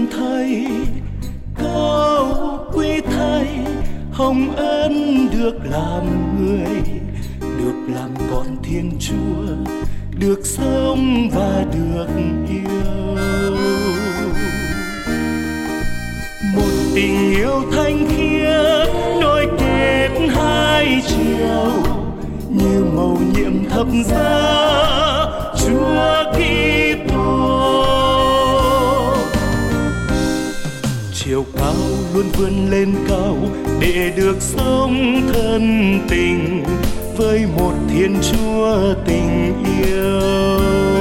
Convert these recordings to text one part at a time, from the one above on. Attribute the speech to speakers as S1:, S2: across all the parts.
S1: thầy, cao quý thầy, hồng ân được làm người, được làm con Thiên Chúa, được sống và được yêu. Một tình yêu thanh khiết nối kết hai chiều, như mầu nhiệm thập giá Chúa Kitô. Chiều cao luôn vươn lên cao để được sống thân tình với một Thiên Chúa tình yêu.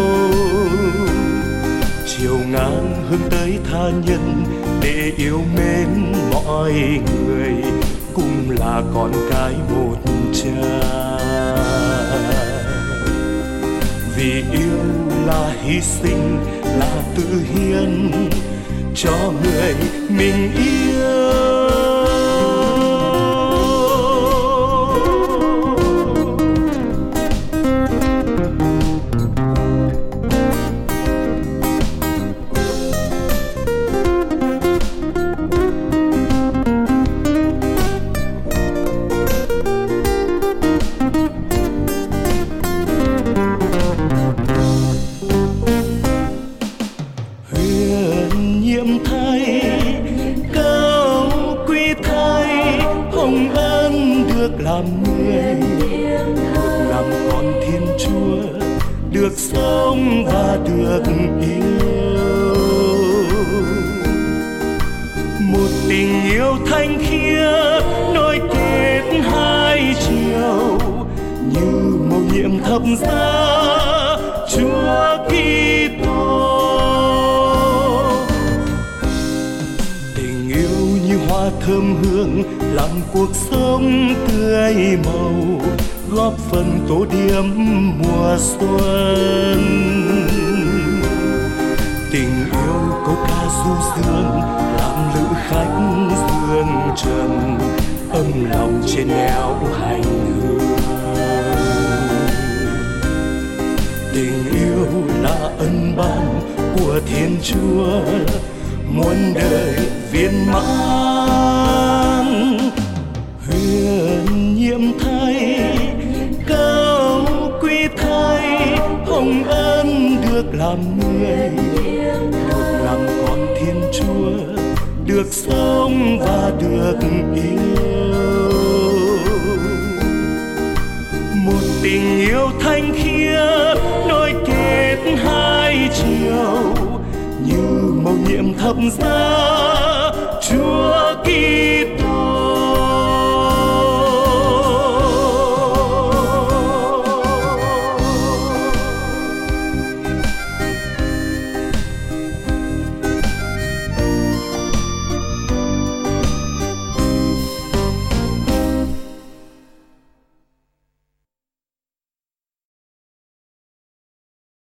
S1: Chiều ngang hướng tới tha nhân để yêu mến mọi người, cùng là con cái một cha. Vì yêu là hy sinh, là tự hiến cho người mình yêu. Làm người, được làm con Thiên Chúa, được sống và được yêu. Một tình yêu thanh khiết nối kết hai chiều, như mầu nhiệm thập giá Chúa Kitô. Tình yêu như hoa thơm hương làm cuộc sống tươi màu, góp phần tô điểm mùa xuân. Tình yêu câu ca du dương làm lữ khách dương trần, ấm lòng trên nẻo hành hương. Tình yêu là ân ban của Thiên Chúa, muôn đời viên mãn. Huyền nhiệm thầy, cao quý thầy, hồng ân được làm người, được làm con Thiên Chúa, được sống và được yêu. Một tình yêu thanh khiết nối kết hai chiều, như mầu nhiệm thập giá